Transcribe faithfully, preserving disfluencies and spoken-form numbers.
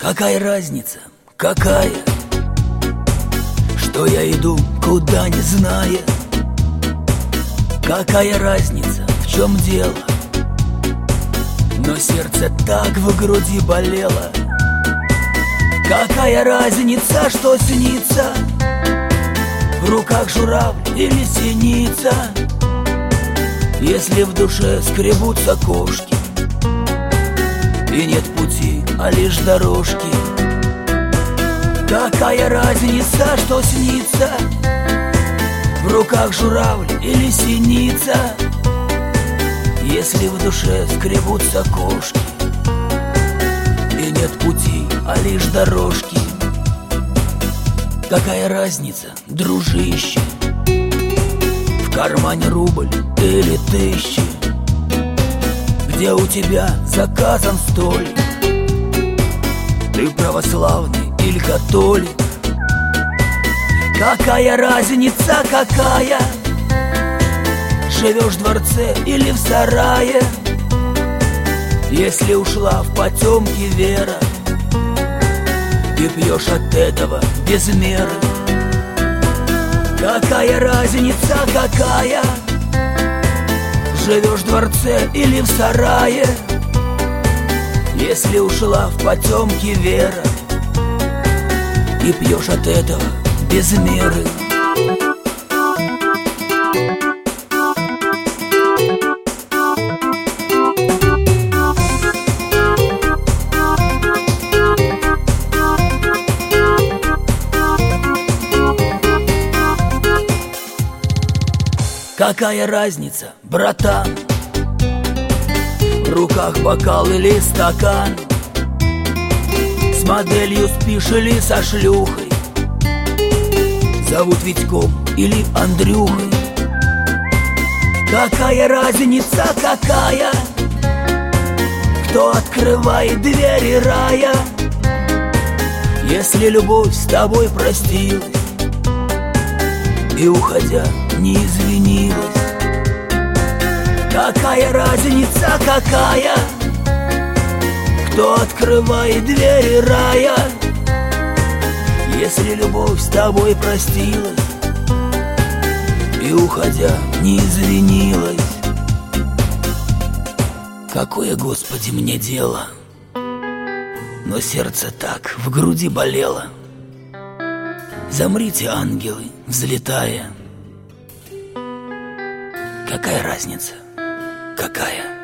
Какая разница, какая, что я иду, куда не зная? Какая разница, в чем дело? Но сердце так в груди болело. Какая разница, что снится? В руках журавль или синица? Если в душе скребутся кошки и нет пути, а лишь дорожки. Какая разница, что снится? В руках журавль или синица? Если в душе скребутся кошки и нет пути, а лишь дорожки. Какая разница, дружище, в кармане рубль или тысячи? Где у тебя заказан столик? Ты православный или католик? Какая разница, какая? Живешь в дворце или в сарае? Если ушла в потемки вера и пьешь от этого без меры. Какая разница, какая? Живешь в дворце или в сарае? Если ушла в потемки вера и пьешь от этого без меры. Какая разница, братан, в руках бокал или стакан? С моделью спишь или со шлюхой? Зовут Витьком или Андрюхой? Какая разница, какая? Кто открывает двери рая? Если любовь с тобой простилась и, уходя, не извинилась. Какая разница, какая? Кто открывает двери рая? Если любовь с тобой простилась и, уходя, не извинилась. Какое, Господи, мне дело? Но сердце так в груди болело. Замрите, ангелы, взлетая. Какая разница? Какая?